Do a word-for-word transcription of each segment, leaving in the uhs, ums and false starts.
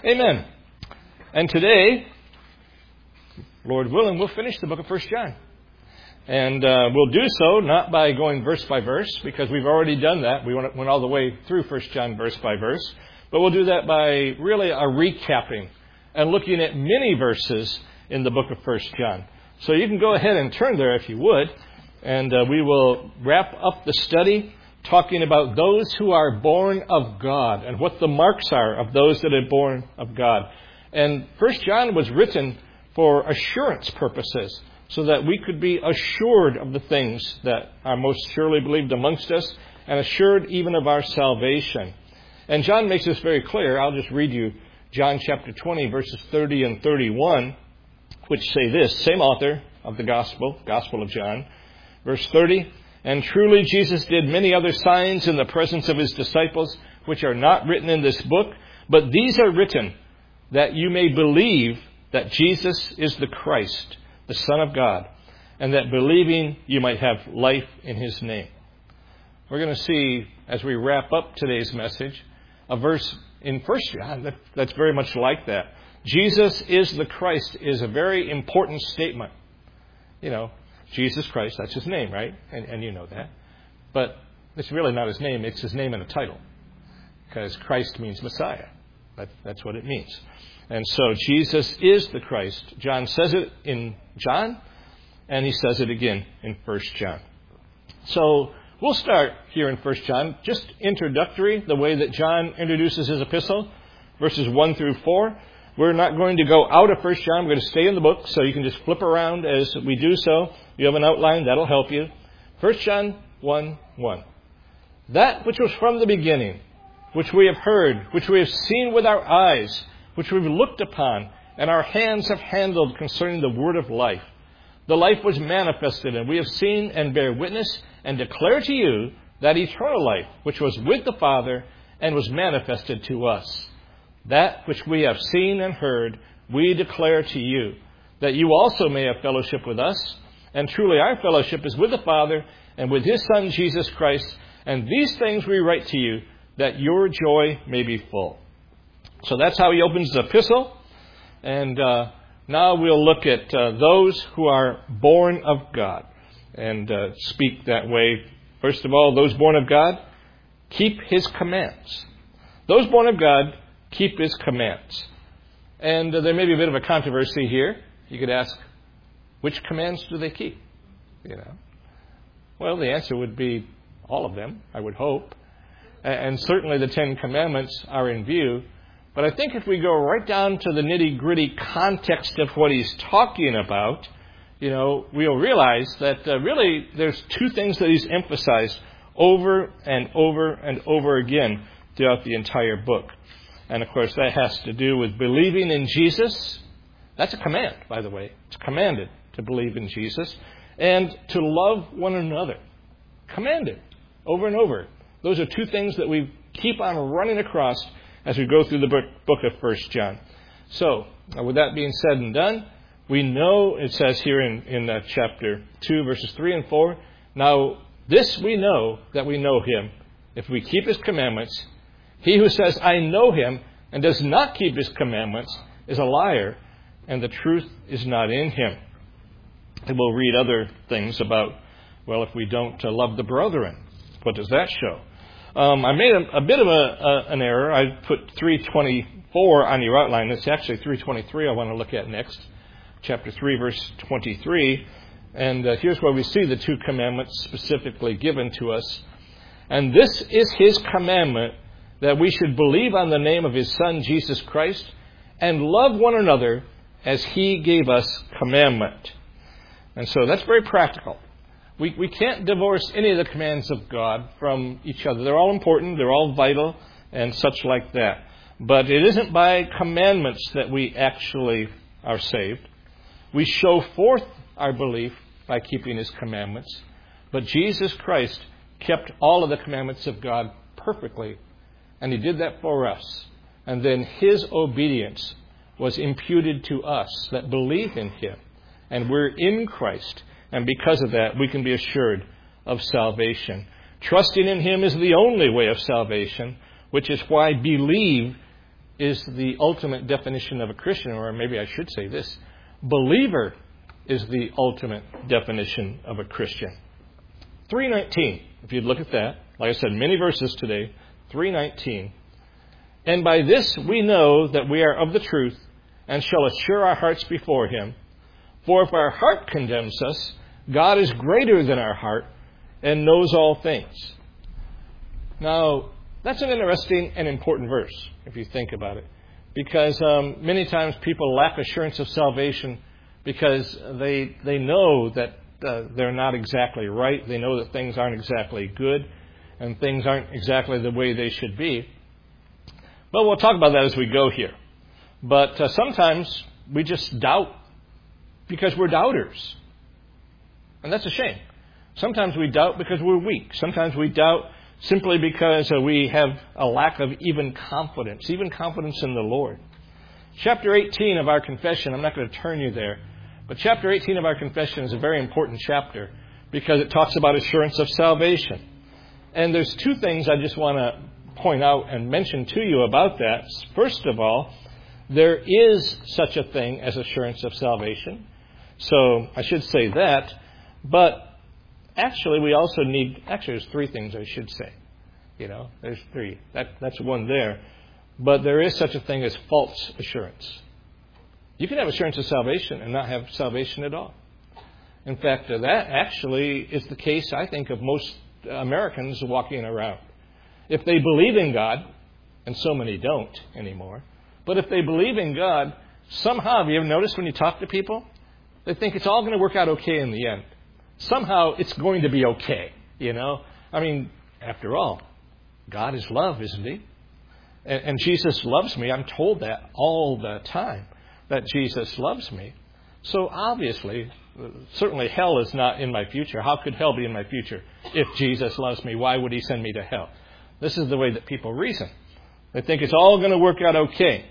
Amen. And today, Lord willing, we'll finish the book of First John. And uh, we'll do so not by going verse by verse, because we've already done that. We went, went all the way through First John verse by verse. But we'll do that by really a recapping and looking at many verses in the book of First John. So you can go ahead and turn there if you would. And uh, we will wrap up the study talking about those who are born of God and what the marks are of those that are born of God. And First John was written for assurance purposes, so that we could be assured of the things that are most surely believed amongst us, and assured even of our salvation. And John makes this very clear. I'll just read you John chapter twenty, verses thirty and thirty-one, which say this, same author of the Gospel, Gospel of John. Verse thirty, "And truly Jesus did many other signs in the presence of his disciples, which are not written in this book, but these are written that you may believe that Jesus is the Christ, the Son of God, and that believing you might have life in his name." We're going to see, as we wrap up today's message, a verse in First John that, that's very much like that. Jesus is the Christ is a very important statement. You know, Jesus Christ, that's his name, right? And, and you know that. But it's really not his name, it's his name and a title. Because Christ means Messiah. That, that's what it means. And so Jesus is the Christ. John says it in John, and he says it again in First John. So we'll start here in First John, just introductory, the way that John introduces his epistle, verses one through four. We're not going to go out of First John. We're going to stay in the book, so you can just flip around as we do so. You have an outline, that'll help you. First John one one. "That which was from the beginning, which we have heard, which we have seen with our eyes, which we've looked upon, and our hands have handled concerning the word of life. The life was manifested, and we have seen and bear witness, and declare to you that eternal life, which was with the Father, and was manifested to us. That which we have seen and heard, we declare to you, that you also may have fellowship with us. And truly our fellowship is with the Father, and with his Son, Jesus Christ. And these things we write to you, that your joy may be full." So that's how he opens the epistle. And uh, now we'll look at uh, those who are born of God and uh, speak that way. First of all, those born of God keep his commands. Those born of God keep his commands. And uh, there may be a bit of a controversy here. You could ask, which commands do they keep? You know, well, the answer would be all of them, I would hope. And certainly the Ten Commandments are in view. But I think if we go right down to the nitty-gritty context of what he's talking about, you know, we'll realize that uh, really there's two things that he's emphasized over and over and over again throughout the entire book. And, of course, that has to do with believing in Jesus. That's a command, by the way. It's commanded to believe in Jesus. And to love one another. Commanded over and over. Those are two things that we keep on running across as we go through the book, book of First John. So, uh, with that being said and done, we know, it says here in, in uh, chapter two, verses three and four, "Now this we know, that we know him, if we keep his commandments. He who says, 'I know him,' and does not keep his commandments, is a liar, and the truth is not in him." And we'll read other things about, well, if we don't uh, love the brethren, what does that show? Um, I made a, a bit of a, a, an error. I put three twenty-four on your outline. It's actually three twenty-three I want to look at next. Chapter three, verse twenty-three. And uh, here's where we see the two commandments specifically given to us. "And this is his commandment, that we should believe on the name of his Son, Jesus Christ, and love one another as he gave us commandment." And so that's very practical. We we can't divorce any of the commands of God from each other. They're all important, they're all vital, and such like that. But it isn't by commandments that we actually are saved. We show forth our belief by keeping his commandments. But Jesus Christ kept all of the commandments of God perfectly, and he did that for us. And then his obedience was imputed to us that believe in him. And we're in Christ. And because of that, we can be assured of salvation. Trusting in him is the only way of salvation, which is why believe is the ultimate definition of a Christian, or maybe I should say this, believer is the ultimate definition of a Christian. three nineteen, if you'd look at that, like I said, many verses today, three nineteen. And by this we know that we are of the truth, and shall assure our hearts before him. For if our heart condemns us, God is greater than our heart, and knows all things. Now, that's an interesting and important verse, if you think about it. Because um, many times people lack assurance of salvation because they they know that uh, they're not exactly right. They know that things aren't exactly good, and things aren't exactly the way they should be. But we'll talk about that as we go here. But uh, sometimes we just doubt because we're doubters. And that's a shame. Sometimes we doubt because we're weak. Sometimes we doubt simply because uh, we have a lack of even confidence, even confidence in the Lord. Chapter eighteen of our confession, I'm not going to turn you there, but chapter eighteen of our confession is a very important chapter because it talks about assurance of salvation. And there's two things I just want to point out and mention to you about that. First of all, there is such a thing as assurance of salvation. So I should say that. But actually, we also need, actually there's three things I should say. You know, there's three. That, that's one there. But there is such a thing as false assurance. You can have assurance of salvation and not have salvation at all. In fact, that actually is the case, I think, of most Americans walking around. If they believe in God, and so many don't anymore, but if they believe in God, somehow, have you ever noticed when you talk to people, they think it's all going to work out okay in the end. Somehow it's going to be okay, you know. I mean, after all, God is love, isn't he? And, and Jesus loves me. I'm told that all the time, that Jesus loves me. So obviously, certainly hell is not in my future. How could hell be in my future? If Jesus loves me, why would he send me to hell? This is the way that people reason. They think it's all going to work out okay.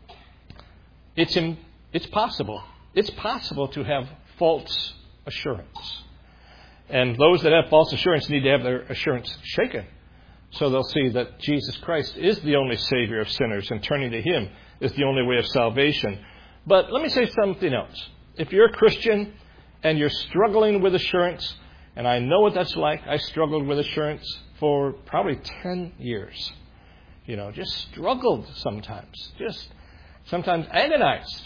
It's in, it's possible. It's possible to have false assurance. And those that have false assurance need to have their assurance shaken. So they'll see that Jesus Christ is the only Savior of sinners, and turning to him is the only way of salvation. But let me say something else. If you're a Christian and you're struggling with assurance, and I know what that's like. I struggled with assurance for probably ten years. You know, just struggled sometimes. Just sometimes agonized.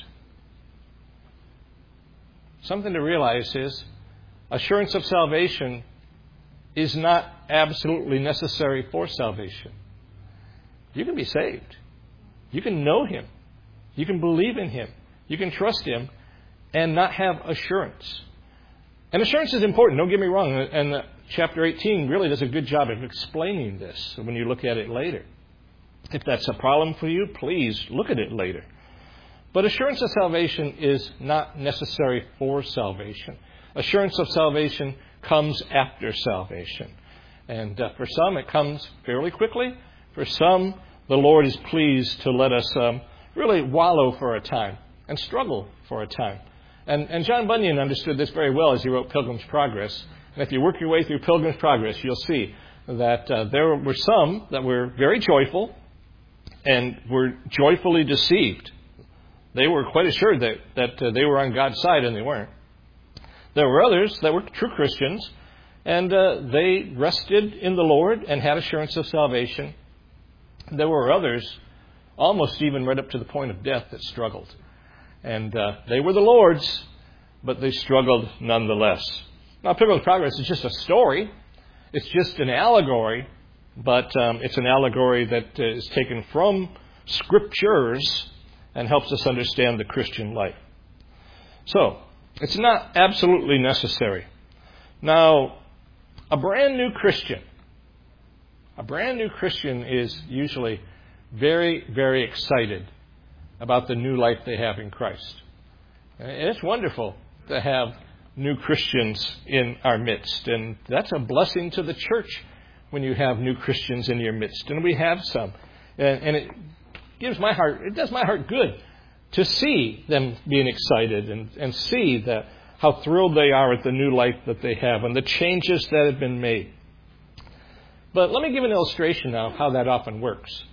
Something to realize is assurance of salvation is not absolutely necessary for salvation. You can be saved. You can know him. You can believe in him. You can trust him and not have assurance. And assurance is important, don't get me wrong. And chapter eighteen really does a good job of explaining this when you look at it later. If that's a problem for you, please look at it later. But assurance of salvation is not necessary for salvation. Assurance of salvation comes after salvation. And uh, for some, it comes fairly quickly. For some, the Lord is pleased to let us um, really wallow for a time and struggle for a time. And, and John Bunyan understood this very well as he wrote Pilgrim's Progress. And if you work your way through Pilgrim's Progress, you'll see that uh, there were some that were very joyful and were joyfully deceived. They were quite assured that, that uh, they were on God's side, and they weren't. There were others that were true Christians, and uh, they rested in the Lord and had assurance of salvation. There were others, almost even right up to the point of death, that struggled. And uh, they were the Lord's, but they struggled nonetheless. Now, Pilgrim's Progress is just a story. It's just an allegory, but um, it's an allegory that uh, is taken from Scriptures and helps us understand the Christian life. So, it's not absolutely necessary. Now, a brand new Christian, a brand new Christian is usually very, very excited about the new life they have in Christ. And it's wonderful to have new Christians in our midst. And that's a blessing to the church when you have new Christians in your midst. And we have some. And, and it gives my heart, it does my heart good to see them being excited and, and see that how thrilled they are at the new life that they have and the changes that have been made. But let me give an illustration now of how that often works.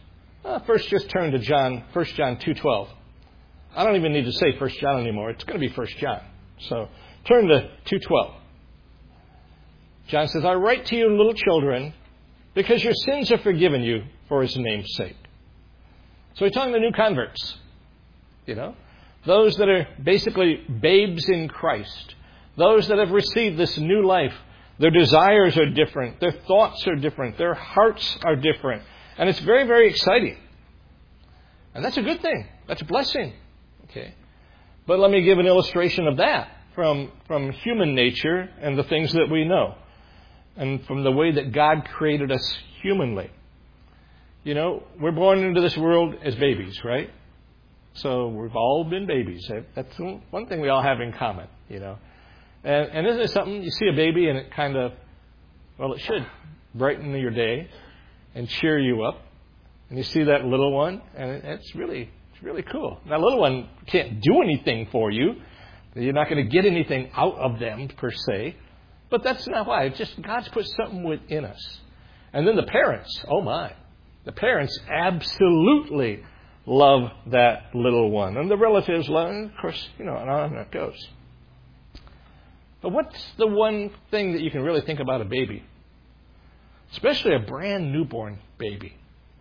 Uh, first, just turn to John, First John two twelve. I don't even need to say First John anymore. It's going to be First John. So turn to two twelve. John says, I write to you, little children, because your sins are forgiven you for his name's sake. So he's talking to new converts, you know, those that are basically babes in Christ, those that have received this new life. Their desires are different. Their thoughts are different. Their hearts are different. And it's very, very exciting. And that's a good thing. That's a blessing. Okay. But let me give an illustration of that from, from human nature and the things that we know. And from the way that God created us humanly. You know, we're born into this world as babies, right? So we've all been babies. That's one thing we all have in common, you know. And, and isn't it something, you see a baby and it kind of, well, it should brighten your day and cheer you up. And you see that little one, and it's really, it's really cool. That little one can't do anything for you. You're not going to get anything out of them, per se. But that's not why. It's just God's put something within us. And then the parents, oh my. The parents absolutely love that little one. And the relatives love, and of course, you know, and on it goes. But what's the one thing that you can really think about a baby? Especially a brand newborn baby.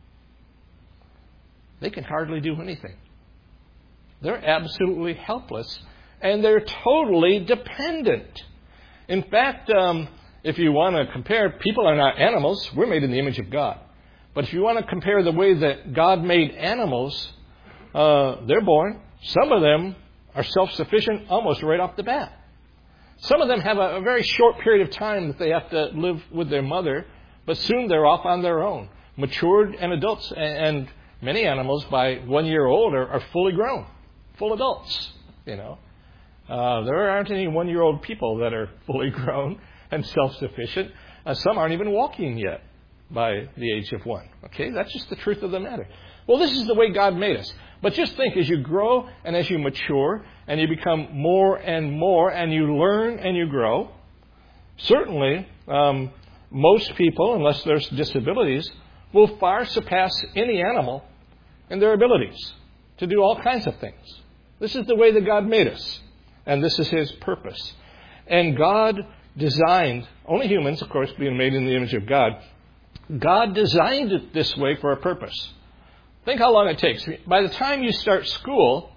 They can hardly do anything. They're absolutely helpless. And they're totally dependent. In fact, um, if you want to compare, people are not animals. We're made in the image of God. But if you want to compare the way that God made animals, uh, they're born. Some of them are self-sufficient almost right off the bat. Some of them have a, a very short period of time that they have to live with their mother, but soon they're off on their own, matured and adults. And, and many animals, by one year old, are, are fully grown, full adults. You know, uh, there aren't any one-year-old people that are fully grown and self-sufficient. Uh, some aren't even walking yet by the age of one. Okay, that's just the truth of the matter. Well, this is the way God made us. But just think, as you grow and as you mature and you become more and more and you learn and you grow, certainly um, most people, unless there's disabilities, will far surpass any animal in their abilities to do all kinds of things. This is the way that God made us. And this is his purpose. And God designed, only humans, of course, being made in the image of God, God designed it this way for a purpose. Think how long it takes. By the time you start school,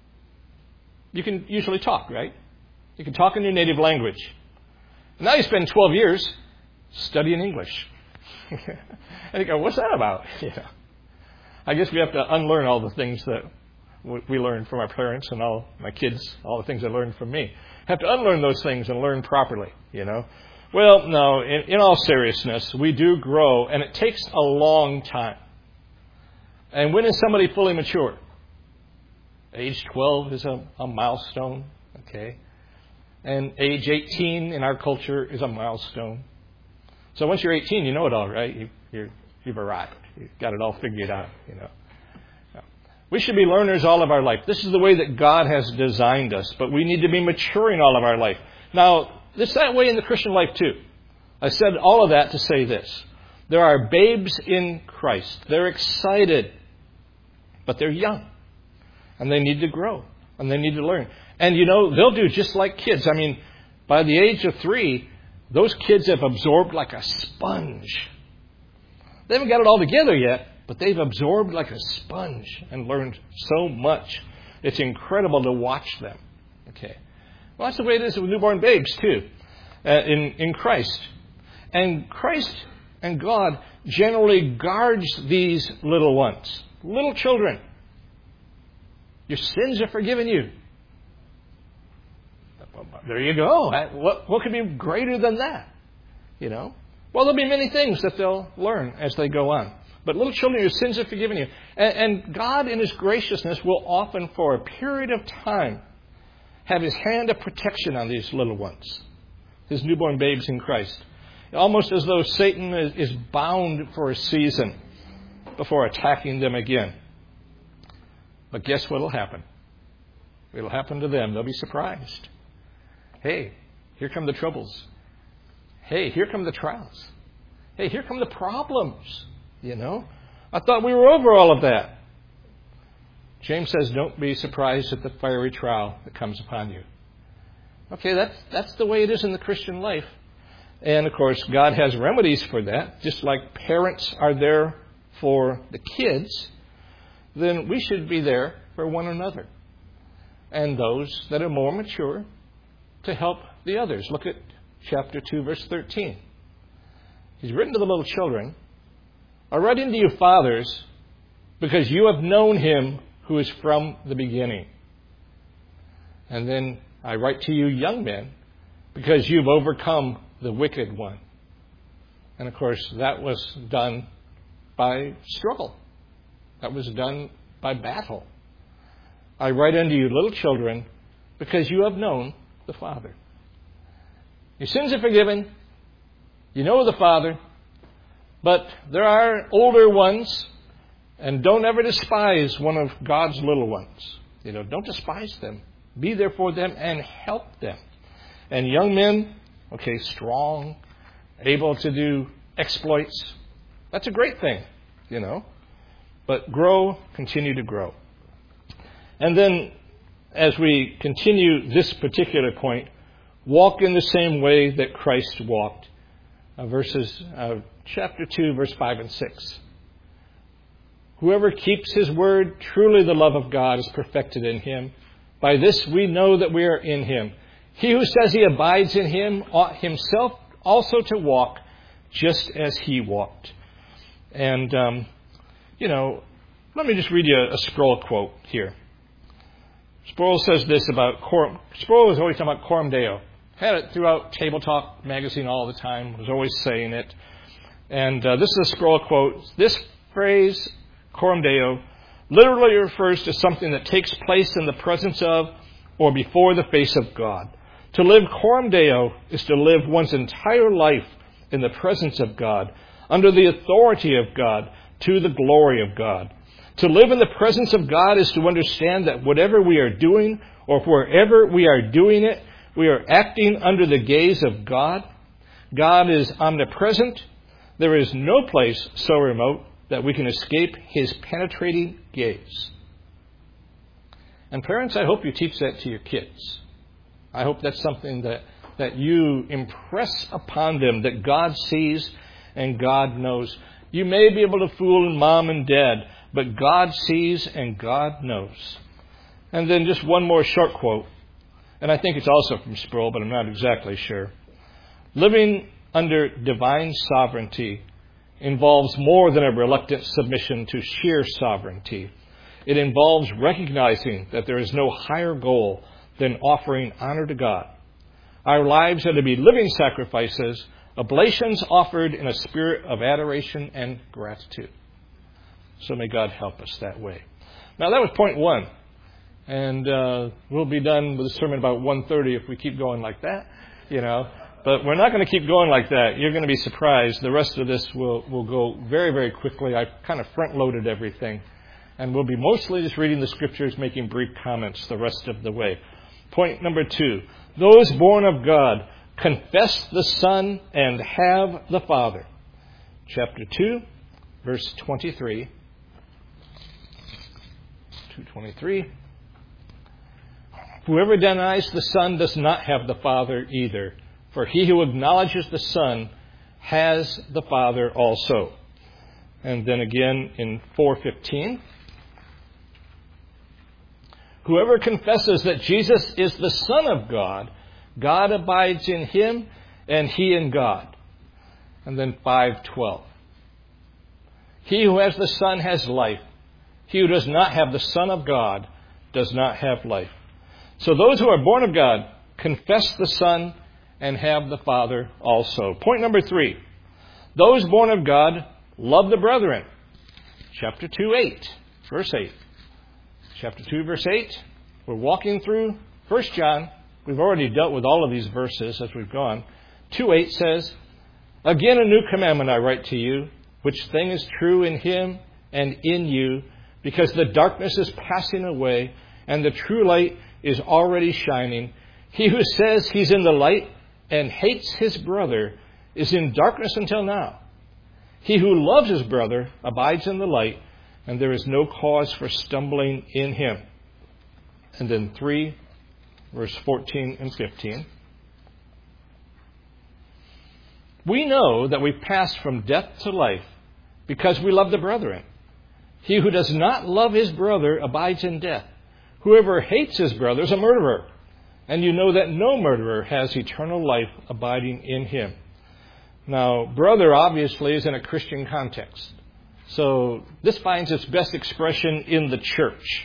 you can usually talk, right? You can talk in your native language. Now you spend twelve years studying English. And you go, what's that about? You know, I guess we have to unlearn all the things that we learned from our parents and all my kids, all the things they learned from me. Have to unlearn those things and learn properly, you know. Well, no, in, in all seriousness, we do grow, and it takes a long time. And when is somebody fully mature? Age twelve is a, a milestone, okay? And age eighteen in our culture is a milestone. So once you're eighteen, you know it all, right? You, you're, you've arrived. You've got it all figured out, you know. We should be learners all of our life. This is the way that God has designed us, but we need to be maturing all of our life. Now, it's that way in the Christian life too. I said all of that to say this. There are babes in Christ. They're excited, but they're young. And they need to grow. And they need to learn. And you know, they'll do just like kids. I mean, by the age of three, those kids have absorbed like a sponge. They haven't got it all together yet, but they've absorbed like a sponge and learned so much. It's incredible to watch them. Okay. Well, that's the way it is with newborn babes, too, uh, in, in Christ. And Christ and God generally guards these little ones, little children. Your sins are forgiven you. There you go. What, what could be greater than that? You know? Well, there'll be many things that they'll learn as they go on. But little children, your sins are forgiven you. And, and God, in his graciousness, will often, for a period of time, have his hand of protection on these little ones, his newborn babes in Christ. Almost as though Satan is, is bound for a season before attacking them again. But guess what will happen? It'll happen to them. They'll be surprised. Hey, here come the troubles. Hey, here come the trials. Hey, here come the problems, you know. I thought we were over all of that. James says, don't be surprised at the fiery trial that comes upon you. Okay, that's, that's the way it is in the Christian life. And, of course, God has remedies for that. Just like parents are there for the kids, then we should be there for one another. And those that are more mature to help the others. Look at chapter two, verse thirteen. He's written to the little children, I write unto you, fathers, because you have known him who is from the beginning. And then I write to you, young men, because you've overcome the wicked one. And, of course, that was done by struggle. That was done by battle. I write unto you, little children, because you have known the Father. Your sins are forgiven. You know the Father. But there are older ones, and don't ever despise one of God's little ones. You know, don't despise them. Be there for them and help them. And young men, okay, strong, able to do exploits. That's a great thing, you know. But grow, continue to grow. And then, as we continue this particular point, walk in the same way that Christ walked. Uh, verses, uh, chapter two, verse five and six. Whoever keeps his word, truly the love of God is perfected in him. By this we know that we are in him. He who says he abides in him ought himself also to walk just as he walked. And, um, you know, let me just read you a, a Sproul quote here. Sproul says this about, Cor- Sproul was always talking about Coram Deo. Had it throughout Table Talk magazine all the time, was always saying it. And uh, this is a Sproul quote. This phrase, Coram Deo, literally refers to something that takes place in the presence of or before the face of God. To live Coram Deo is to live one's entire life in the presence of God, under the authority of God, to the glory of God. To live in the presence of God is to understand that whatever we are doing, or wherever we are doing it, we are acting under the gaze of God. God is omnipresent. There is no place so remote that we can escape his penetrating gaze. And parents, I hope you teach that to your kids. I hope that's something that, that you impress upon them, that God sees and God knows. You may be able to fool mom and dad, but God sees and God knows. And then just one more short quote. And I think it's also from Sproul, but I'm not exactly sure. Living under divine sovereignty involves more than a reluctant submission to sheer sovereignty. It involves recognizing that there is no higher goal than offering honor to God. Our lives are to be living sacrifices, oblations offered in a spirit of adoration and gratitude. So may God help us that way. Now that was point one. And uh, we'll be done with the sermon about one thirty if we keep going like that, you know. But we're not going to keep going like that. You're going to be surprised. The rest of this will, will go very, very quickly. I've kind of front-loaded everything. And we'll be mostly just reading the Scriptures, making brief comments the rest of the way. Point number two. Those born of God confess the Son and have the Father. Chapter two, verse twenty-three. two twenty-three. Whoever denies the Son does not have the Father either. For he who acknowledges the Son has the Father also. And then again in four fifteen. Whoever confesses that Jesus is the Son of God, God abides in him and he in God. And then five twelve. He who has the Son has life. He who does not have the Son of God does not have life. So those who are born of God confess the Son and have the Father also. Point number three. Those born of God love the brethren. Chapter two, eight. Verse eight. Chapter two, verse eight. We're walking through First John. We've already dealt with all of these verses as we've gone. two eight says, Again a new commandment I write to you, which thing is true in him and in you, because the darkness is passing away and the true light is already shining. He who says he's in the light and hates his brother is in darkness until now. He who loves his brother abides in the light, and there is no cause for stumbling in him. And then three, verse fourteen and fifteen. We know that we pass from death to life because we love the brethren. He who does not love his brother abides in death. Whoever hates his brother is a murderer. And you know that no murderer has eternal life abiding in him. Now, brother obviously is in a Christian context. So this finds its best expression in the church.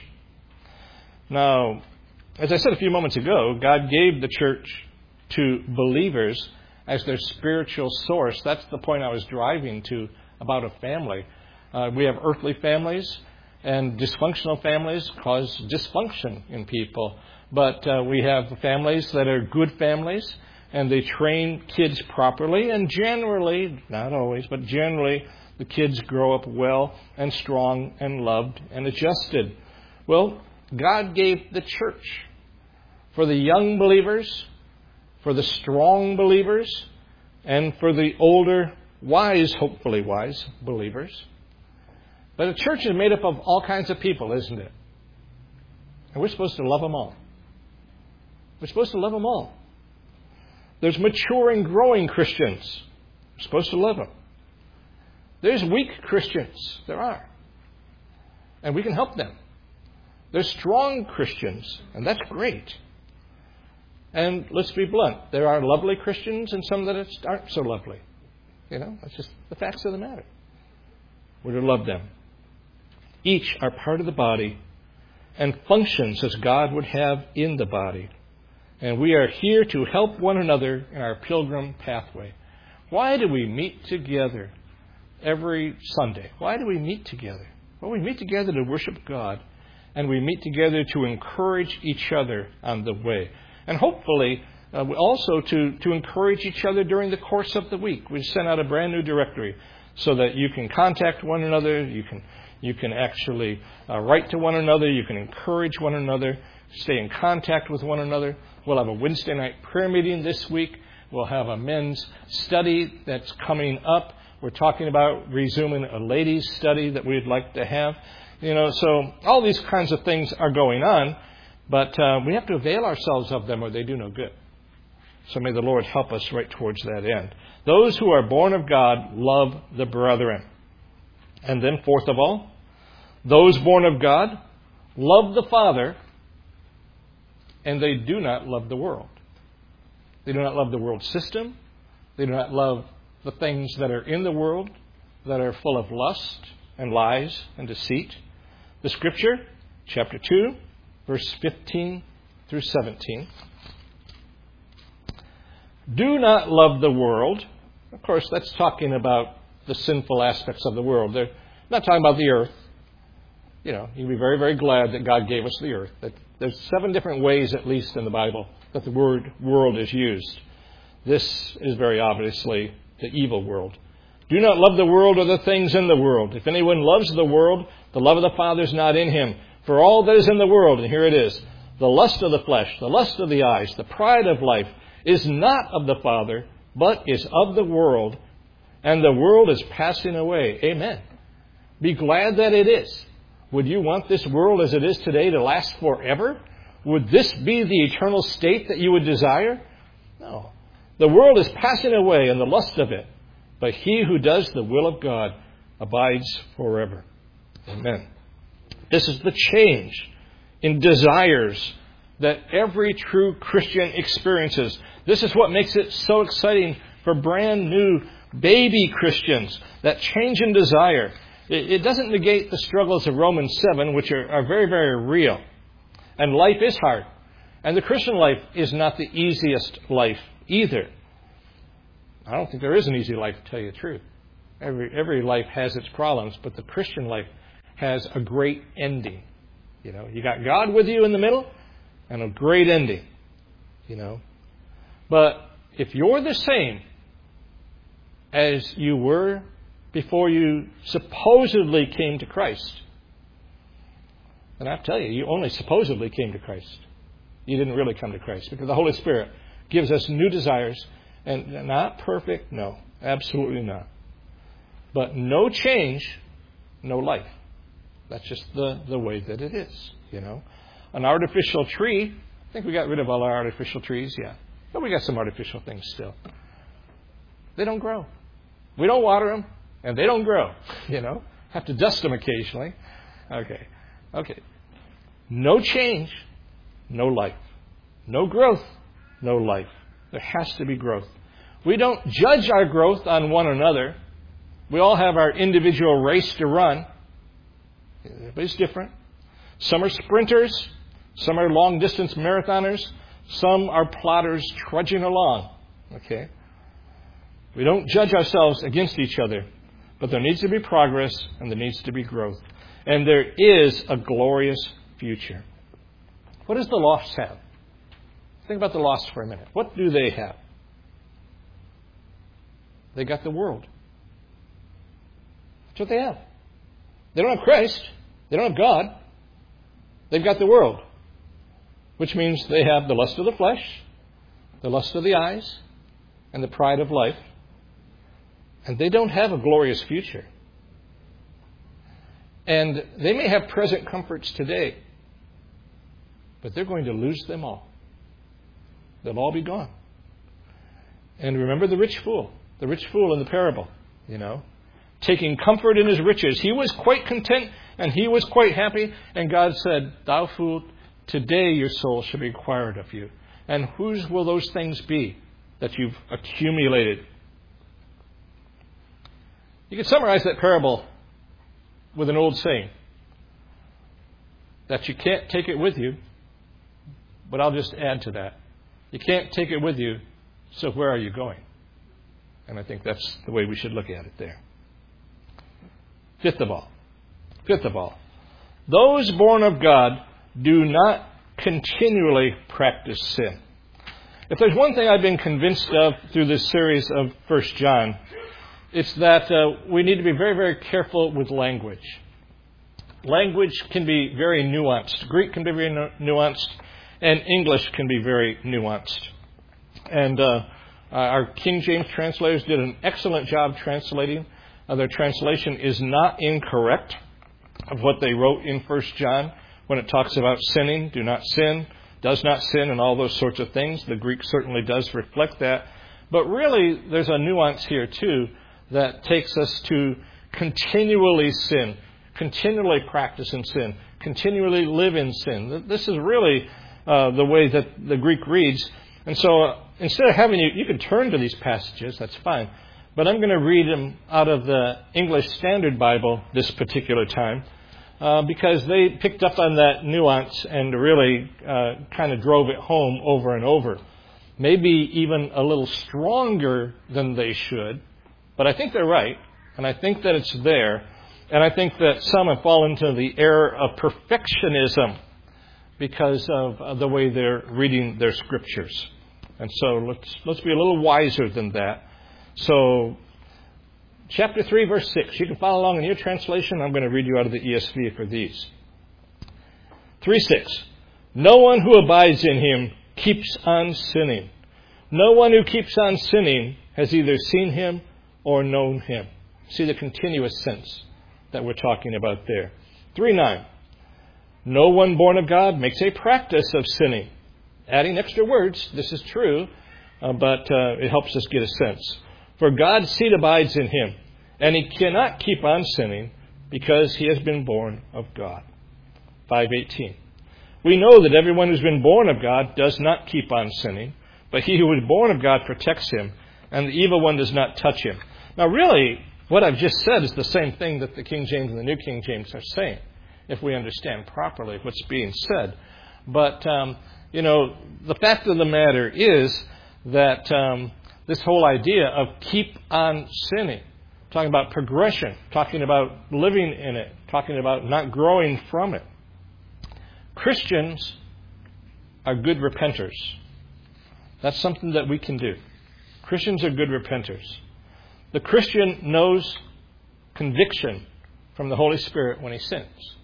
Now, as I said a few moments ago, God gave the church to believers as their spiritual source. That's the point I was driving to about a family. Uh, we have earthly families, and dysfunctional families cause dysfunction in people. But uh, we have families that are good families, and they train kids properly, and generally, not always, but generally, the kids grow up well and strong and loved and adjusted. Well, God gave the church for the young believers, for the strong believers, and for the older, wise, hopefully wise believers. But a church is made up of all kinds of people, isn't it? And we're supposed to love them all. We're supposed to love them all. There's mature and growing Christians. We're supposed to love them. There's weak Christians. There are. And we can help them. There's strong Christians, and that's great. And let's be blunt. There are lovely Christians and some that aren't so lovely. You know, that's just the facts of the matter. We're to love them. Each are part of the body and functions as God would have in the body. And we are here to help one another in our pilgrim pathway. Why do we meet together every Sunday? Why do we meet together? Well, we meet together to worship God, and we meet together to encourage each other on the way. And hopefully, uh, also to, to encourage each other during the course of the week. We sent out a brand new directory so that you can contact one another, you can you can actually uh, write to one another, you can encourage one another, stay in contact with one another. We'll have a Wednesday night prayer meeting this week. We'll have a men's study that's coming up. We're talking about resuming a ladies' study that we'd like to have. You know, so all these kinds of things are going on, but uh, we have to avail ourselves of them or they do no good. So may the Lord help us right towards that end. Those who are born of God love the brethren. And then fourth of all, those born of God love the Father, and they do not love the world. They do not love the world system. They do not love the things that are in the world that are full of lust and lies and deceit. The Scripture, chapter two, verse fifteen through seventeen. Do not love the world. Of course, that's talking about the sinful aspects of the world. They're not talking about the earth. You know, you'd be very, very glad that God gave us the earth. That there's seven different ways, at least in the Bible, that the word world is used. This is very obviously the evil world. Do not love the world or the things in the world. If anyone loves the world, the love of the Father is not in him. For all that is in the world, and here it is, the lust of the flesh, the lust of the eyes, the pride of life, is not of the Father, but is of the world, and the world is passing away. Amen. Be glad that it is. Would you want this world as it is today to last forever? Would this be the eternal state that you would desire? No. The world is passing away and the lust of it, but he who does the will of God abides forever. Amen. This is the change in desires that every true Christian experiences. This is what makes it so exciting for brand new baby Christians, that change in desire. It, it doesn't negate the struggles of Romans seven, which are, are very, very real. And life is hard. And the Christian life is not the easiest life either. I don't think there is an easy life, to tell you the truth. Every, every life has its problems, but the Christian life has a great ending. You know, you got God with you in the middle and a great ending. You know. But if you're the same as you were before you supposedly came to Christ, then I tell you, you only supposedly came to Christ. You didn't really come to Christ, because the Holy Spirit gives us new desires, and not perfect, no, absolutely not. But no change, no life. That's just the, the way that it is, you know. An artificial tree, I think we got rid of all our artificial trees, yeah. But we got some artificial things still. They don't grow. We don't water them, and they don't grow, you know. Have to dust them occasionally. Okay, okay. No change, no life. No growth, no life. There has to be growth. We don't judge our growth on one another. We all have our individual race to run. Everybody's different. Some are sprinters. Some are long-distance marathoners. Some are plodders trudging along. Okay? We don't judge ourselves against each other. But there needs to be progress and there needs to be growth. And there is a glorious future. What does the lost have? Think about the lost for a minute. What do they have? They got the world. That's what they have. They don't have Christ. They don't have God. They've got the world. Which means they have the lust of the flesh, the lust of the eyes, and the pride of life. And they don't have a glorious future. And they may have present comforts today, but they're going to lose them all. They'll all be gone. And remember the rich fool. The rich fool in the parable, you know. Taking comfort in his riches. He was quite content and he was quite happy. And God said, "Thou fool, today your soul shall be required of you." And whose will those things be that you've accumulated? You can summarize that parable with an old saying. That you can't take it with you, but I'll just add to that. You can't take it with you, so where are you going? And I think that's the way we should look at it there. Fifth of all. Fifth of all. Those born of God do not continually practice sin. If there's one thing I've been convinced of through this series of First John, it's that uh, we need to be very, very careful with language. Language can be very nuanced. Greek can be very nu- nuanced, and English can be very nuanced. And uh, our King James translators did an excellent job translating. Uh, their translation is not incorrect of what they wrote in First John when it talks about sinning, do not sin, does not sin, and all those sorts of things. The Greek certainly does reflect that. But really, there's a nuance here, too, that takes us to continually sin, continually practice in sin, continually live in sin. This is really uh, the way that the Greek reads. And so uh, instead of having you, you can turn to these passages, that's fine. But I'm going to read them out of the English Standard Bible this particular time uh, because they picked up on that nuance and really uh, kind of drove it home over and over. Maybe even a little stronger than they should. But I think they're right, and I think that it's there, and I think that some have fallen into the error of perfectionism because of uh, the way they're reading their scriptures. And so let's let's be a little wiser than that. So, chapter three, verse six. You can follow along in your translation. I'm going to read you out of the E S V for these. three six. No one who abides in him keeps on sinning. No one who keeps on sinning has either seen him or known him. See the continuous sense that we're talking about there. three nine. No one born of God makes a practice of sinning. Adding extra words, this is true, uh, but uh, it helps us get a sense. For God's seed abides in him, and he cannot keep on sinning because he has been born of God. five eighteen. We know that everyone who's been born of God does not keep on sinning, but he who is born of God protects him, and the evil one does not touch him. Now really, what I've just said is the same thing that the King James and the New King James are saying, if we understand properly what's being said. But, um, you know, the fact of the matter is that um, this whole idea of keep on sinning, talking about progression, talking about living in it, talking about not growing from it. Christians are good repenters. That's something that we can do. Christians are good repenters. The Christian knows conviction from the Holy Spirit when he sins.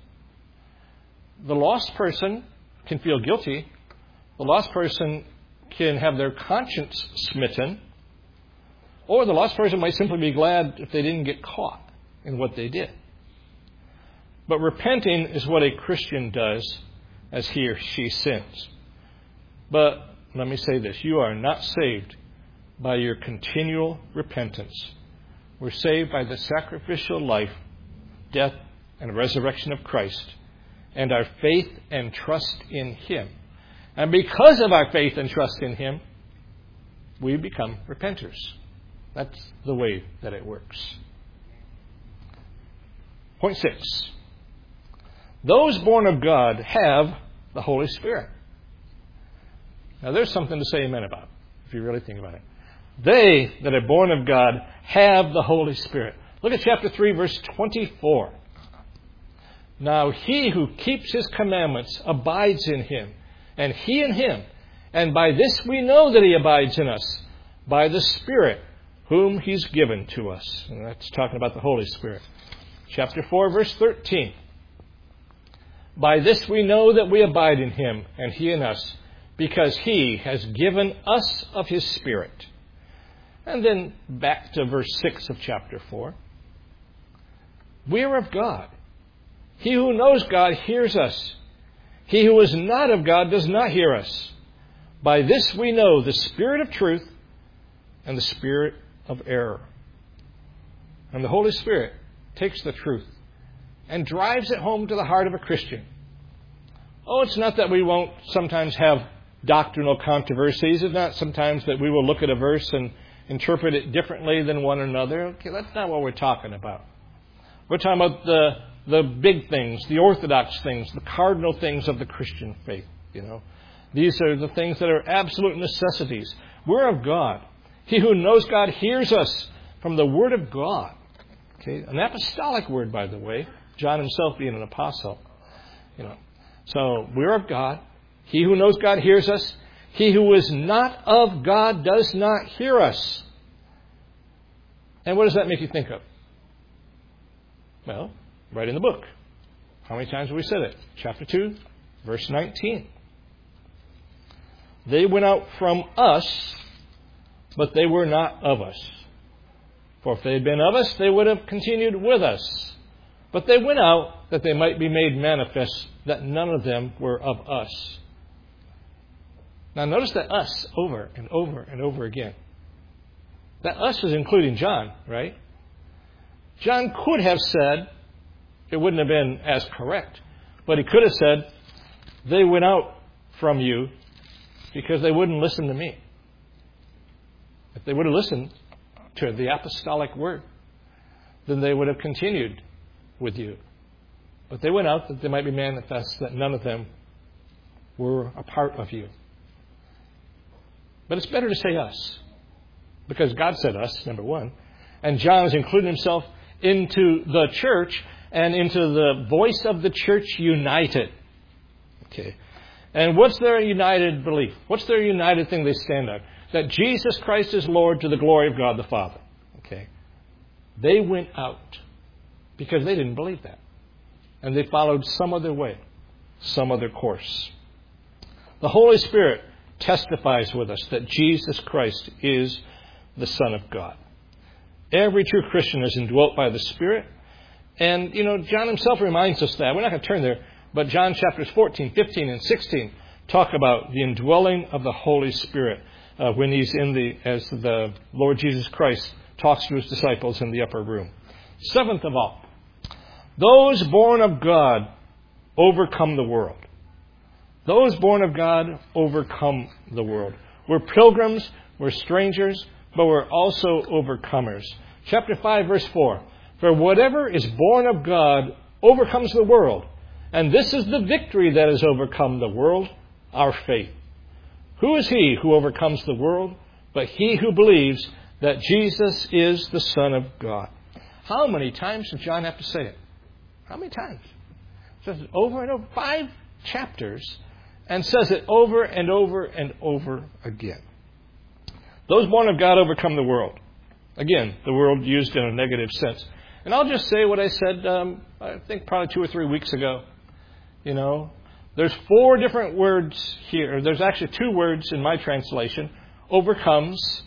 The lost person can feel guilty. The lost person can have their conscience smitten. Or the lost person might simply be glad if they didn't get caught in what they did. But repenting is what a Christian does as he or she sins. But let me say this. You are not saved by your continual repentance. We're saved by the sacrificial life, death, and resurrection of Christ, and our faith and trust in Him. And because of our faith and trust in Him, we become repenters. That's the way that it works. Point six. Those born of God have the Holy Spirit. Now there's something to say amen about, if you really think about it. They that are born of God have the Holy Spirit. Look at chapter three, verse twenty-four. Now he who keeps His commandments abides in Him, and He in him. And by this we know that He abides in us, by the Spirit whom He's given to us. And that's talking about the Holy Spirit. Chapter four, verse thirteen. By this we know that we abide in Him, and He in us, because He has given us of His Spirit. And then back to verse six of chapter four. We are of God. He who knows God hears us. He who is not of God does not hear us. By this we know the spirit of truth and the spirit of error. And the Holy Spirit takes the truth and drives it home to the heart of a Christian. Oh, it's not that we won't sometimes have doctrinal controversies. It's not sometimes that we will look at a verse and interpret it differently than one another. Okay, that's not what we're talking about. We're talking about the the big things, the orthodox things, the cardinal things of the Christian faith. You know, these are the things that are absolute necessities. We're of God. He who knows God hears us from the Word of God. Okay, an apostolic word, by the way. John himself being an apostle. You know, so we're of God. He who knows God hears us. He who is not of God does not hear us. And what does that make you think of? Well, right in the book. How many times have we said it? Chapter two, verse nineteen. They went out from us, but they were not of us. For if they had been of us, they would have continued with us. But they went out that they might be made manifest that none of them were of us. Now notice that us over and over and over again. That us is including John, right? John could have said, it wouldn't have been as correct, but he could have said, they went out from you because they wouldn't listen to me. If they would have listened to the apostolic word, then they would have continued with you. But they went out that they might be manifest that none of them were a part of you. But it's better to say us, because God said us, number one, and John is including himself into the church and into the voice of the church united. Okay. And what's their united belief? What's their united thing they stand on? That Jesus Christ is Lord to the glory of God the Father. Okay. They went out because they didn't believe that. And they followed some other way, some other course. The Holy Spirit testifies with us that Jesus Christ is the Son of God. Every true Christian is indwelt by the Spirit. And, you know, John himself reminds us that. We're not going to turn there, but John chapters fourteen, fifteen, and sixteen talk about the indwelling of the Holy Spirit uh, when he's in the, as the Lord Jesus Christ talks to his disciples in the upper room. Seventh of all, those born of God overcome the world. Those born of God overcome the world. We're pilgrims, we're strangers, but we're also overcomers. Chapter five, verse four. For whatever is born of God overcomes the world. And this is the victory that has overcome the world, our faith. Who is he who overcomes the world but he who believes that Jesus is the Son of God? How many times does John have to say it? How many times? Says it over and over. Five chapters. And says it over and over and over again. Those born of God overcome the world. Again, the world used in a negative sense. And I'll just say what I said, um, I think probably two or three weeks ago. You know, there's four different words here. There's actually two words in my translation. Overcomes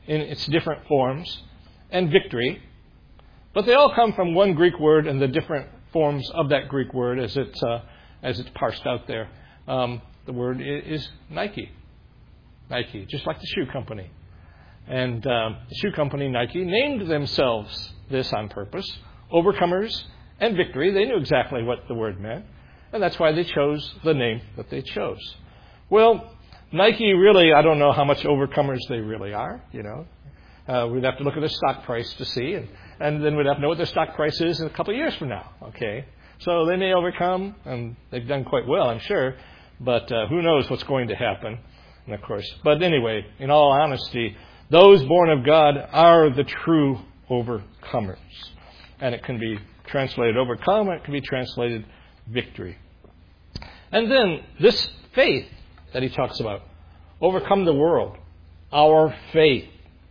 in its different forms, and victory. But they all come from one Greek word and the different forms of that Greek word as it's, uh, as it's parsed out there. Um, the word is Nike. Nike, just like the shoe company. And um, the shoe company, Nike, named themselves this on purpose, overcomers and victory. They knew exactly what the word meant, and that's why they chose the name that they chose. Well, Nike really, I don't know how much overcomers they really are, you know. Uh, we'd have to look at their stock price to see, and, and then we'd have to know what their stock price is in a couple of years from now, okay? So they may overcome, and they've done quite well, I'm sure, but uh, who knows what's going to happen, and of course. But anyway, in all honesty, those born of God are the true overcomers. And it can be translated overcome, it can be translated victory. And then this faith that he talks about, overcome the world, our faith.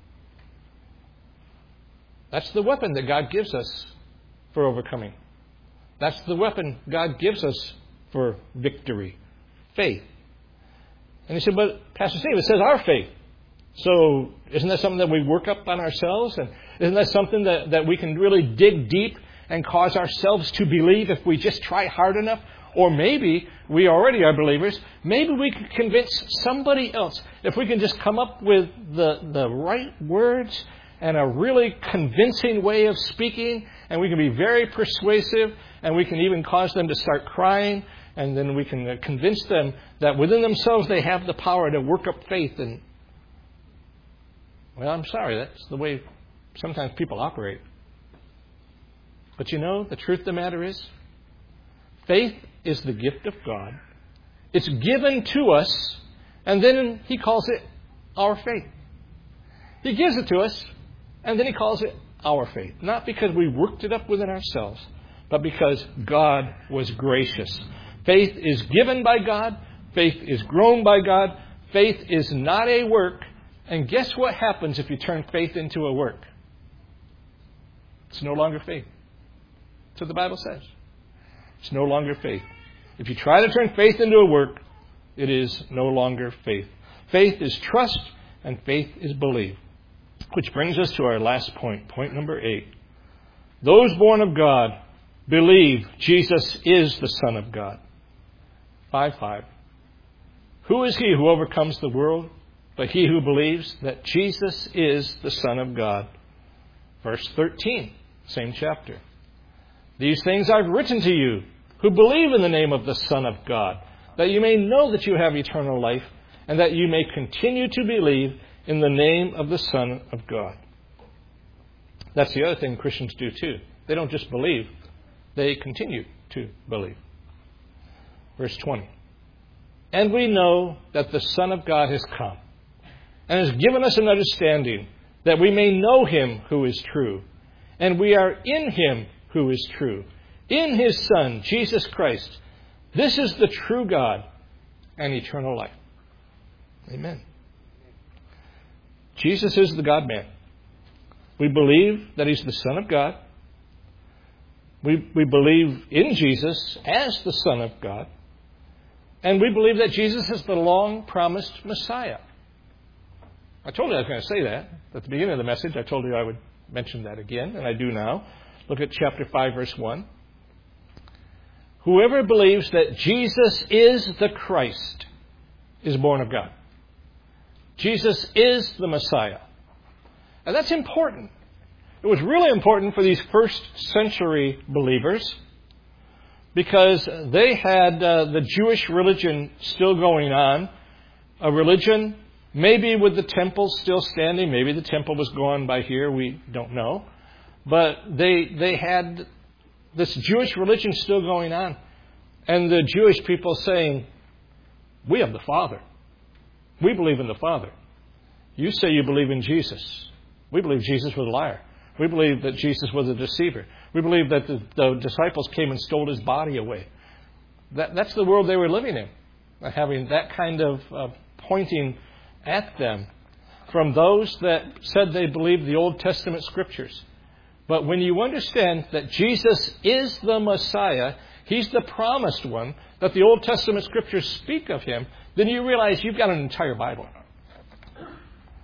That's the weapon that God gives us for overcoming. That's the weapon God gives us for victory, faith. And he said, but Pastor Steve, it says our faith. So isn't that something that we work up on ourselves? And isn't that something that, that we can really dig deep and cause ourselves to believe if we just try hard enough? Or maybe we already are believers. Maybe we can convince somebody else. If we can just come up with the, the right words and a really convincing way of speaking, and we can be very persuasive, and we can even cause them to start crying, and then we can convince them that within themselves they have the power to work up faith. And well, I'm sorry, that's the way sometimes people operate. But you know, the truth of the matter is, faith is the gift of God. It's given to us, and then he calls it our faith. He gives it to us, and then he calls it our faith. Not because we worked it up within ourselves, but because God was gracious. Faith is given by God. Faith is grown by God. Faith is not a work. And guess what happens if you turn faith into a work? It's no longer faith. That's what the Bible says. It's no longer faith. If you try to turn faith into a work, it is no longer faith. Faith is trust, and faith is belief. Which brings us to our last point, point number eight. Those born of God believe Jesus is the Son of God. five five. Who is he who overcomes the world but he who believes that Jesus is the Son of God? Verse thirteen, same chapter. These things I've written to you who believe in the name of the Son of God, that you may know that you have eternal life, and that you may continue to believe in the name of the Son of God. That's the other thing Christians do too. They don't just believe, they continue to believe. Verse twenty. And we know that the Son of God has come, and has given us an understanding that we may know him who is true. And we are in him who is true, in his Son, Jesus Christ. This is the true God and eternal life. Amen. Jesus is the God-man. We believe that he's the Son of God. We, we believe in Jesus as the Son of God. And we believe that Jesus is the long-promised Messiah. I told you I was going to say that. At the beginning of the message, I told you I would mention that again, and I do now. Look at chapter five, verse one. Whoever believes that Jesus is the Christ is born of God. Jesus is the Messiah. And that's important. It was really important for these first century believers because they had uh, the Jewish religion still going on, a religion maybe with the temple still standing. Maybe the temple was gone by here. We don't know. But they they had this Jewish religion still going on. And the Jewish people saying, we have the Father. We believe in the Father. You say you believe in Jesus. We believe Jesus was a liar. We believe that Jesus was a deceiver. We believe that the, the disciples came and stole his body away. That, that's the world they were living in, having that kind of uh, pointing at them from those that said they believed the Old Testament scriptures. But when you understand that Jesus is the Messiah, he's the promised one, that the Old Testament scriptures speak of him, then you realize you've got an entire Bible.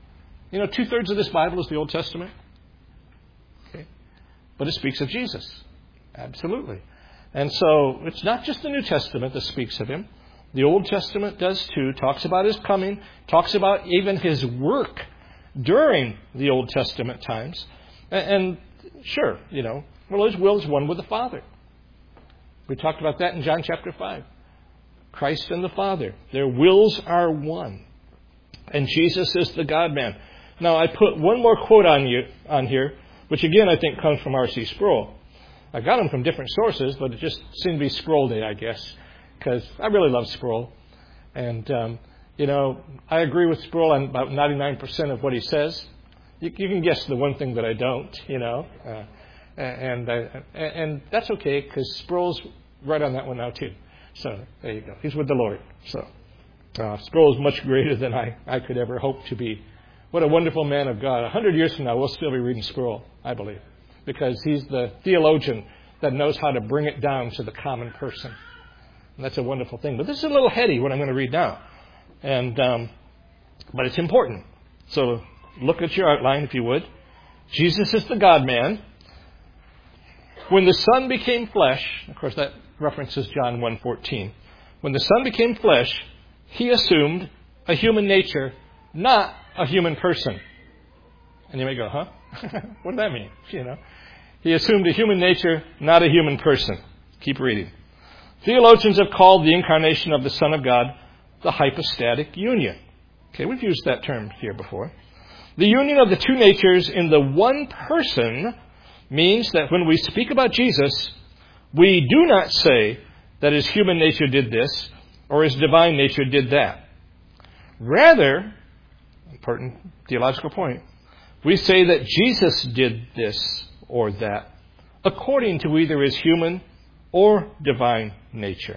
You know, two-thirds of this Bible is the Old Testament. Okay. But it speaks of Jesus. Absolutely. And so it's not just the New Testament that speaks of him. The Old Testament does too. Talks about his coming. Talks about even his work during the Old Testament times. And, and sure, you know, well, his will is one with the Father. We talked about that in John chapter five. Christ and the Father. Their wills are one. And Jesus is the God-man. Now, I put one more quote on you on here, which again I think comes from R C Sproul. I got them from different sources, but it just seemed to be Sproul Day, I guess, because I really love Sproul. And, um, you know, I agree with Sproul on about ninety-nine percent of what he says. You, you can guess the one thing that I don't, you know. Uh, and, uh, and that's okay, because Sproul's right on that one now, too. So, there you go. He's with the Lord. So, uh, Sproul is much greater than I, I could ever hope to be. What a wonderful man of God. A hundred years from now, we'll still be reading Sproul, I believe, because he's the theologian that knows how to bring it down to the common person. And that's a wonderful thing. But this is a little heady, what I'm going to read now. And um, but it's important. So look at your outline, if you would. Jesus is the God-man. When the Son became flesh, of course that references John one fourteen. When the Son became flesh, he assumed a human nature, not a human person. And you may go, huh? What does that mean? You know, he assumed a human nature, not a human person. Keep reading. Theologians have called the incarnation of the Son of God the hypostatic union. Okay, we've used that term here before. The union of the two natures in the one person means that when we speak about Jesus, we do not say that his human nature did this or his divine nature did that. Rather, important theological point, we say that Jesus did this or that according to either his human or divine nature.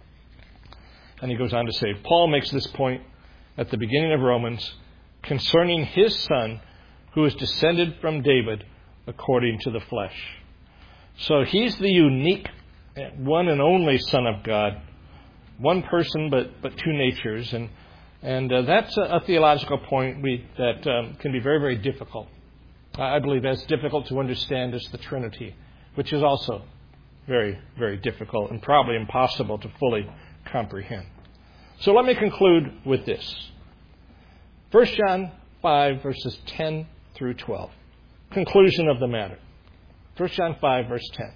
And he goes on to say, Paul makes this point at the beginning of Romans concerning his Son who is descended from David according to the flesh. So he's the unique one and only Son of God. One person, but but two natures. And and uh, that's a, a theological point we, that um, can be very, very difficult. I believe as difficult to understand as the Trinity, which is also very, very difficult and probably impossible to fully comprehend. So let me conclude with this. First John five, verses ten through twelve. Conclusion of the matter. First John five, verse ten.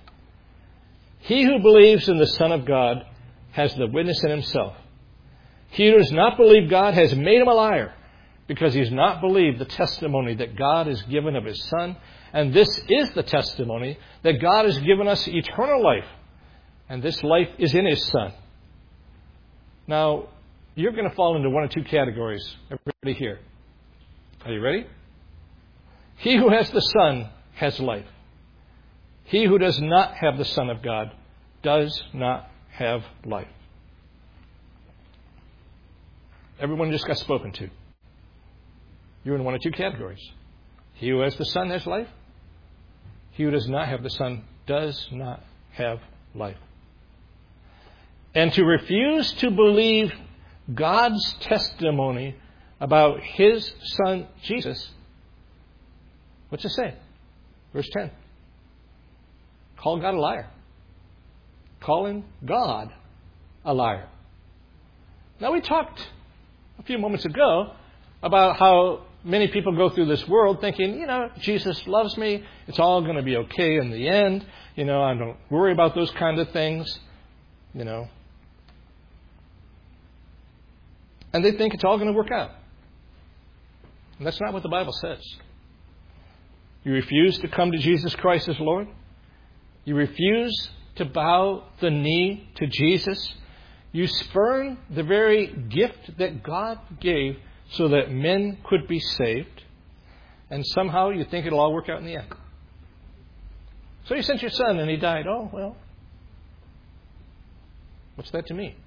He who believes in the Son of God has the witness in himself. He who does not believe God has made him a liar, because he has not believed the testimony that God has given of his Son. And this is the testimony that God has given us eternal life. And this life is in his Son. Now, you're going to fall into one of two categories. Everybody here. Are you ready? He who has the Son has life. He who does not have the Son of God does not have life. Everyone just got spoken to. You're in one of two categories. He who has the Son has life. He who does not have the Son does not have life. And to refuse to believe God's testimony about his Son, Jesus, what's it say? Verse ten. Call God a liar. Calling God a liar. Now, we talked a few moments ago about how many people go through this world thinking, you know, Jesus loves me. It's all going to be okay in the end. You know, I don't worry about those kind of things. You know. And they think it's all going to work out. And that's not what the Bible says. You refuse to come to Jesus Christ as Lord. You refuse to bow the knee to Jesus. You spurn the very gift that God gave so that men could be saved. And somehow you think it'll all work out in the end. So you sent your son and he died. Oh, well, what's that to me?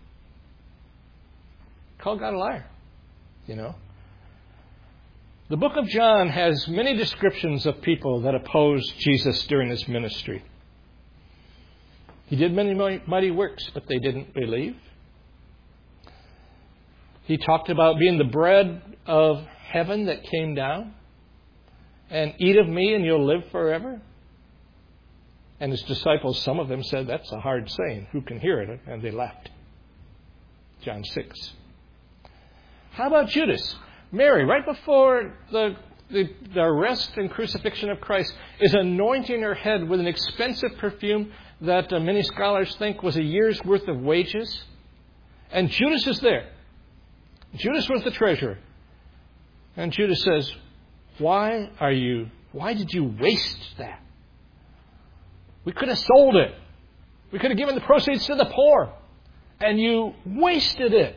Call God a liar, you know. The book of John has many descriptions of people that opposed Jesus during his ministry. He did many mighty works, but they didn't believe. He talked about being the bread of heaven that came down? And eat of me and you'll live forever? And his disciples, some of them said, that's a hard saying. Who can hear it? And they left. John six. How about Judas? Mary, right before the, the, the arrest and crucifixion of Christ, is anointing her head with an expensive perfume that uh, many scholars think was a year's worth of wages. And Judas is there. Judas was the treasurer. And Judas says, why are you, why did you waste that? We could have sold it. We could have given the proceeds to the poor. And you wasted it.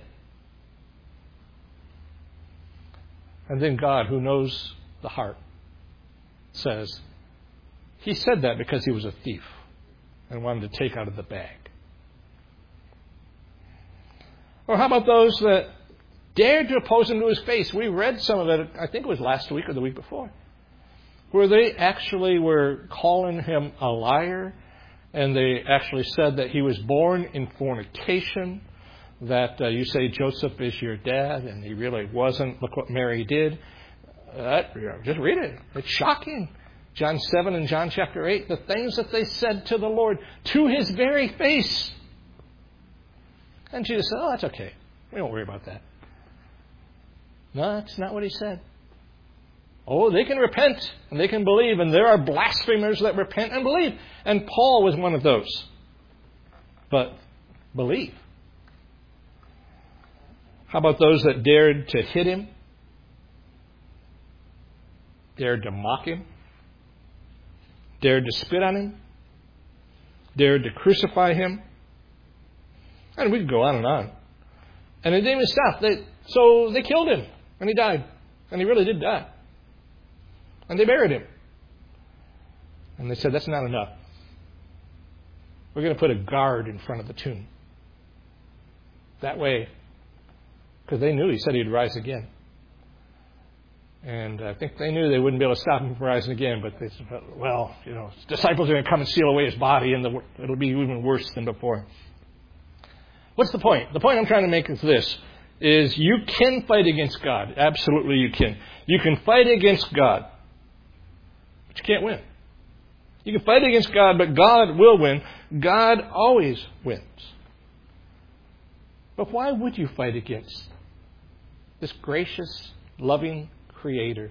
And then God, who knows the heart, says, he said that because he was a thief and wanted to take out of the bag. Or how about those that dared to oppose him to his face? We read some of it, I think it was last week or the week before, where they actually were calling him a liar, and they actually said that he was born in fornication, that uh, you say Joseph is your dad, and he really wasn't. Look what Mary did. Uh, just read it. It's shocking. John seven and John chapter eight, the things that they said to the Lord to his very face. And Jesus said, oh, that's okay. We don't worry about that. No, that's not what he said. Oh, they can repent and they can believe, and there are blasphemers that repent and believe. And Paul was one of those. But believe. How about those that dared to hit him? Dared to mock him? Dared to spit on him? Dared to crucify him? And we could go on and on. And it didn't even stop. They, so they killed him, and he died. And he really did die. And they buried him. And they said, that's not enough. We're going to put a guard in front of the tomb. That way, because they knew he said he'd rise again. And I think they knew they wouldn't be able to stop him from rising again, but they said, well, you know, his disciples are going to come and steal away his body, and the, it'll be even worse than before. What's the point? The point I'm trying to make is this, is you can fight against God. Absolutely you can. You can fight against God, but you can't win. You can fight against God, but God will win. God always wins. But why would you fight against this gracious, loving Creator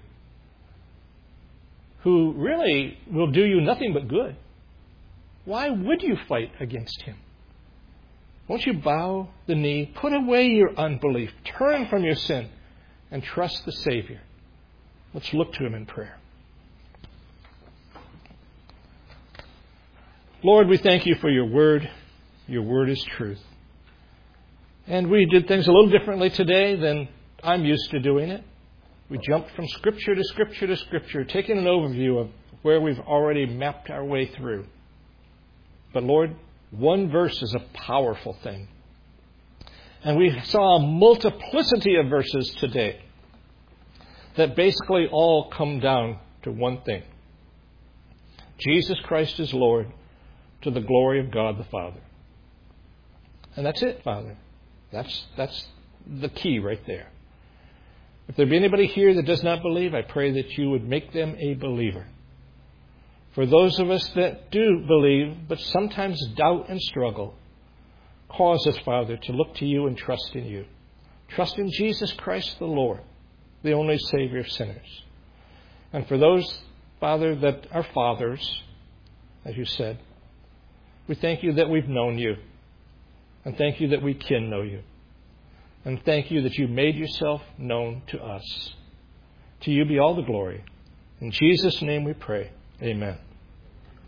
who really will do you nothing but good? Why would you fight against Him? Won't you bow the knee, put away your unbelief, turn from your sin, and trust the Savior? Let's look to Him in prayer. Lord, we thank You for Your Word. Your Word is truth. And we did things a little differently today than I'm used to doing it. We jumped from Scripture to Scripture to Scripture, taking an overview of where we've already mapped our way through. But Lord, one verse is a powerful thing. And we saw a multiplicity of verses today that basically all come down to one thing. Jesus Christ is Lord, to the glory of God the Father. And that's it, Father. That's, that's the key right there. If there be anybody here that does not believe, I pray that You would make them a believer. For those of us that do believe, but sometimes doubt and struggle, cause us, Father, to look to You and trust in You. Trust in Jesus Christ the Lord, the only Savior of sinners. And for those, Father, that are fathers, as You said, we thank You that we've known You. And thank You that we can know You. And thank You that You made Yourself known to us. To You be all the glory. In Jesus' name we pray. Amen.